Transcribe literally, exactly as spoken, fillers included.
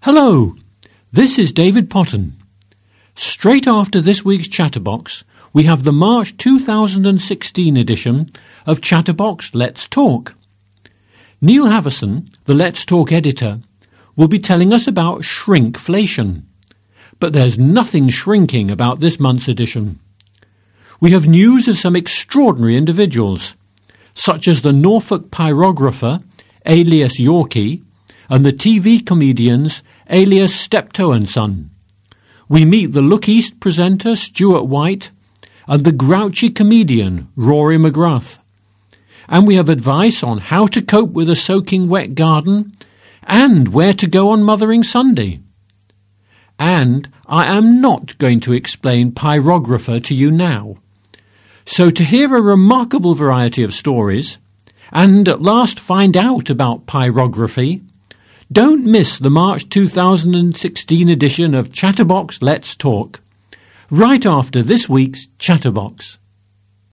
Hello, this is David Potton. Straight after this week's Chatterbox, we have the March two thousand sixteen edition of Chatterbox Let's Talk. Neil Havison, the Let's Talk editor, will be telling us about shrinkflation. But there's nothing shrinking about this month's edition. We have news of some extraordinary individuals, such as the Norfolk pyrographer, alias Yorkie, and the T V comedians, alias Steptoe and Son. We meet the Look East presenter, Stuart White, and the grouchy comedian, Rory McGrath. And we have advice on how to cope with a soaking wet garden and where to go on Mothering Sunday. And I am not going to explain pyrographer to you now. So to hear a remarkable variety of stories, and at last find out about pyrography, don't miss the March two thousand sixteen edition of Chatterbox Let's Talk, right after this week's Chatterbox.